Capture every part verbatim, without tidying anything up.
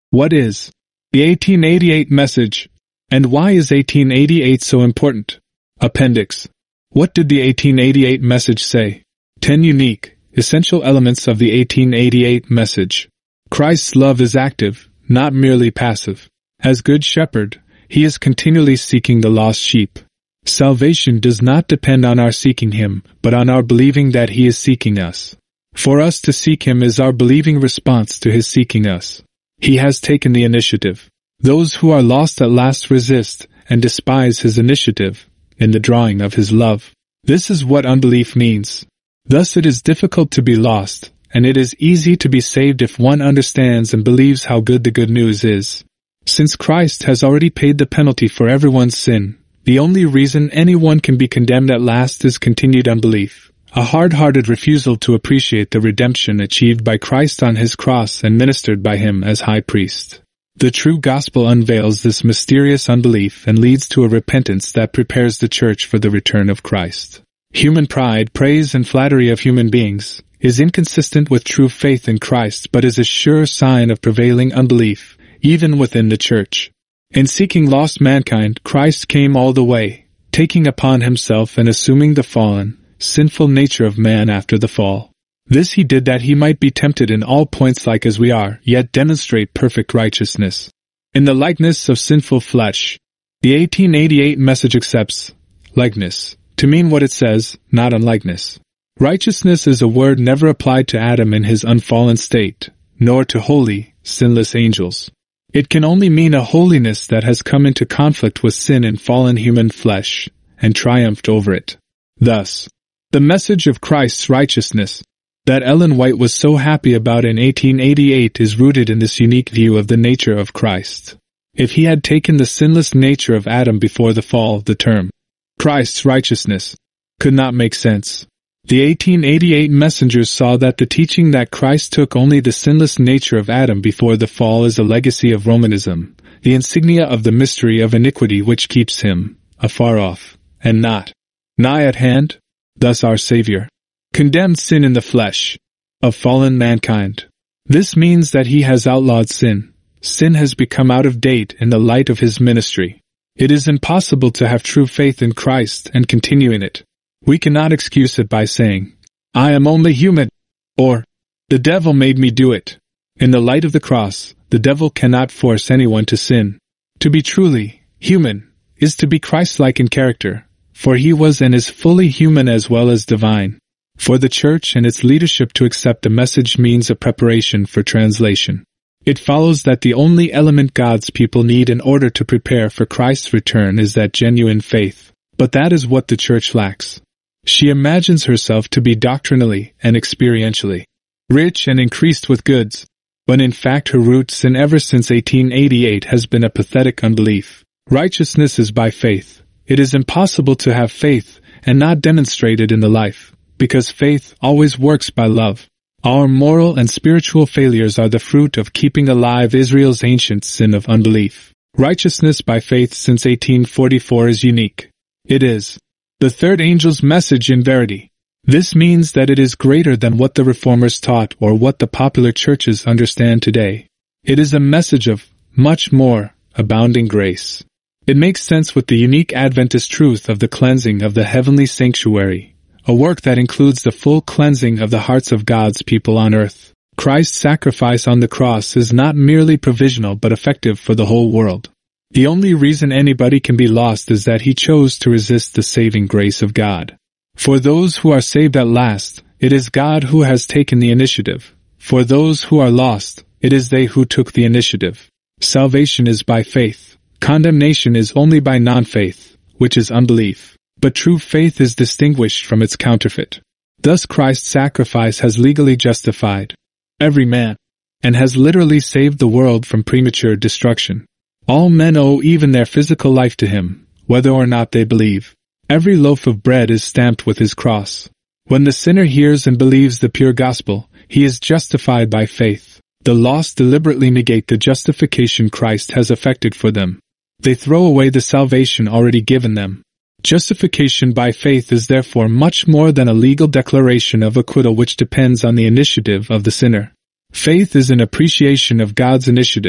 What is the eighteen eighty-eight message, and why is eighteen eighty-eight so important? Appendix. What did the eighteen eighty-eight message say? ten unique, essential elements of the eighteen eighty-eight message. Christ's love is active, not merely passive. As Good Shepherd, He is continually seeking the lost sheep. Salvation does not depend on our seeking Him, but on our believing that He is seeking us. For us to seek Him is our believing response to His seeking us. He has taken the initiative. Those who are lost at last resist and despise His initiative in the drawing of His love. This is what unbelief means. Thus it is difficult to be lost, and it is easy to be saved if one understands and believes how good the good news is. Since Christ has already paid the penalty for everyone's sin, the only reason anyone can be condemned at last is continued unbelief, a hard-hearted refusal to appreciate the redemption achieved by Christ on His cross and ministered by Him as High Priest. The true gospel unveils this mysterious unbelief and leads to a repentance that prepares the church for the return of Christ. Human pride, praise, and flattery of human beings is inconsistent with true faith in Christ but is a sure sign of prevailing unbelief, even within the church. In seeking lost mankind, Christ came all the way, taking upon Himself and assuming the fallen, sinful nature of man after the fall. This He did that He might be tempted in all points like as we are, yet demonstrate perfect righteousness. In the likeness of sinful flesh, the eighteen eighty-eight message accepts likeness to mean what it says, not unlikeness. Righteousness is a word never applied to Adam in his unfallen state, nor to holy, sinless angels. It can only mean a holiness that has come into conflict with sin in fallen human flesh, and triumphed over it. Thus, the message of Christ's righteousness, that Ellen White was so happy about in eighteen eighty-eight, is rooted in this unique view of the nature of Christ. If He had taken the sinless nature of Adam before the fall, the term, Christ's righteousness, could not make sense. The eighteen eighty-eight messengers saw that the teaching that Christ took only the sinless nature of Adam before the fall is a legacy of Romanism, the insignia of the mystery of iniquity which keeps Him afar off, and not nigh at hand. Thus our Savior condemned sin in the flesh of fallen mankind. This means that He has outlawed sin. Sin has become out of date in the light of His ministry. It is impossible to have true faith in Christ and continue in it. We cannot excuse it by saying, I am only human, or, the devil made me do it. In the light of the cross, the devil cannot force anyone to sin. To be truly human is to be Christ-like in character, for He was and is fully human as well as divine. For the church and its leadership to accept the message means a preparation for translation. It follows that the only element God's people need in order to prepare for Christ's return is that genuine faith. But that is what the church lacks. She imagines herself to be doctrinally and experientially rich and increased with goods, when in fact her root sin ever since eighteen eighty-eight has been a pathetic unbelief. Righteousness is by faith. It is impossible to have faith and not demonstrate it in the life, because faith always works by love. Our moral and spiritual failures are the fruit of keeping alive Israel's ancient sin of unbelief. Righteousness by faith since eighteen forty-four is unique. It is the third angel's message in verity. This means that it is greater than what the Reformers taught or what the popular churches understand today. It is a message of much more abounding grace. It makes sense with the unique Adventist truth of the cleansing of the heavenly sanctuary, a work that includes the full cleansing of the hearts of God's people on earth. Christ's sacrifice on the cross is not merely provisional but effective for the whole world. The only reason anybody can be lost is that he chose to resist the saving grace of God. For those who are saved at last, it is God who has taken the initiative. For those who are lost, it is they who took the initiative. Salvation is by faith. Condemnation is only by non-faith, which is unbelief. But true faith is distinguished from its counterfeit. Thus Christ's sacrifice has legally justified every man, and has literally saved the world from premature destruction. All men owe even their physical life to Him, whether or not they believe. Every loaf of bread is stamped with His cross. When the sinner hears and believes the pure gospel, he is justified by faith. The lost deliberately negate the justification Christ has effected for them. They throw away the salvation already given them. Justification by faith is therefore much more than a legal declaration of acquittal which depends on the initiative of the sinner. Faith is an appreciation of God's initiative.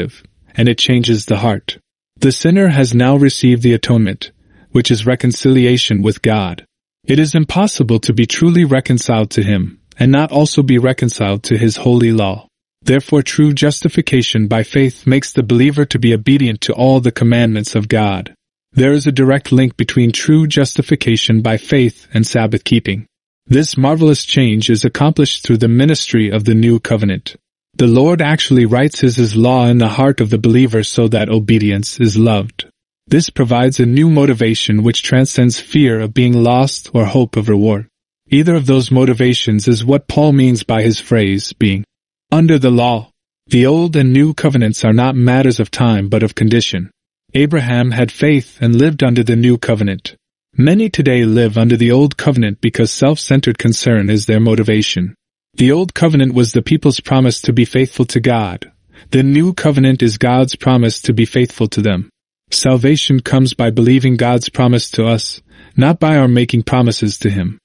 and it changes the heart. The sinner has now received the atonement, which is reconciliation with God. It is impossible to be truly reconciled to Him, and not also be reconciled to His holy law. Therefore true justification by faith makes the believer to be obedient to all the commandments of God. There is a direct link between true justification by faith and Sabbath keeping. This marvelous change is accomplished through the ministry of the new covenant. The Lord actually writes His, His law in the heart of the believer so that obedience is loved. This provides a new motivation which transcends fear of being lost or hope of reward. Either of those motivations is what Paul means by his phrase, being under the law. The old and new covenants are not matters of time but of condition. Abraham had faith and lived under the new covenant. Many today live under the old covenant because self-centered concern is their motivation. The old covenant was the people's promise to be faithful to God. The new covenant is God's promise to be faithful to them. Salvation comes by believing God's promise to us, not by our making promises to Him.